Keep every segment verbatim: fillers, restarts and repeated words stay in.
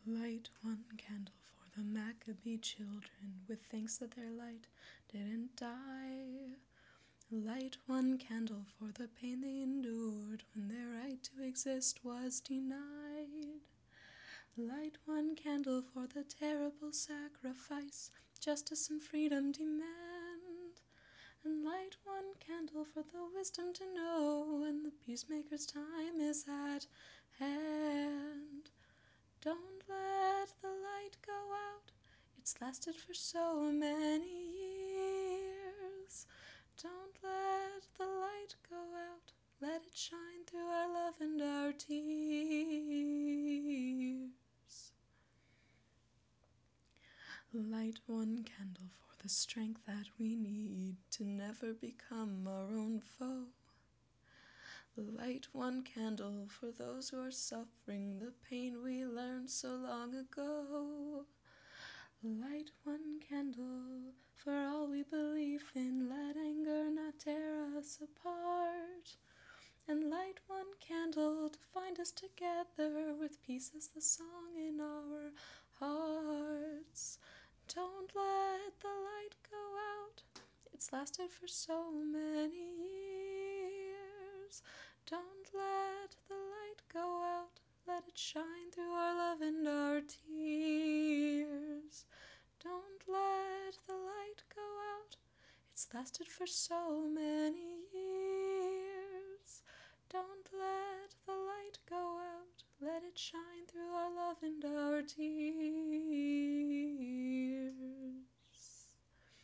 Light one candle for the Maccabee children, with thanks that their light didn't die. Light one candle for the pain they endured when their right to exist was denied. Light one candle for the terrible sacrifice justice and freedom demand. And light one candle for the wisdom to know when the peacemaker's time is at hand. Don't let the light go out, it's lasted for so many years. Don't let the light go out, let it shine through our love and our tears. Light one candle for the strength that we need to never become our own foe. Light one candle for those who are suffering the pain we learned so long ago. Light one candle for all we believe in, let anger not tear us apart. And light one candle to find us together with peace as the song in our hearts. Don't let the light go out, it's lasted for so many years. Don't let the light go out, let it shine through our love and our tears. Don't let the light go out, it's lasted for so many years. Don't let the light go out, let it shine through our love and our tears.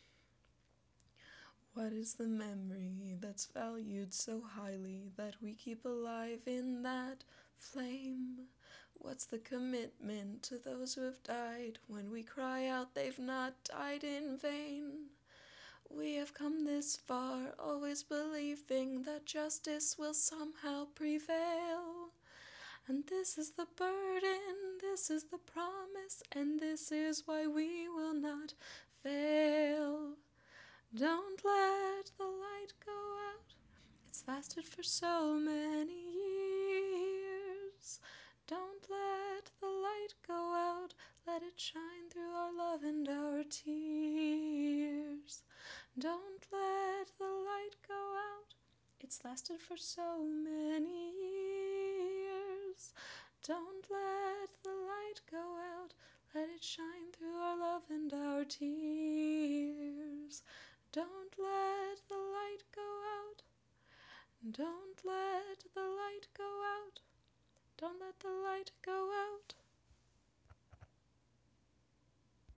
What is the memory that's valued so highly that we keep alive in that flame? What's the commitment to those who have died when we cry out they've not died in vain? We have come this far, always believing that justice will somehow prevail. And this is the burden, this is the promise, and this is why we will not fail. Don't let the light go out, it's lasted for so many years. Don't let the light go out, let it shine through our love and our tears. Don't let the light go out, it's lasted for so many years. Don't let the light go out, let it shine through our love and our tears. Don't let the light go out, don't let the light go out, don't let the light go out.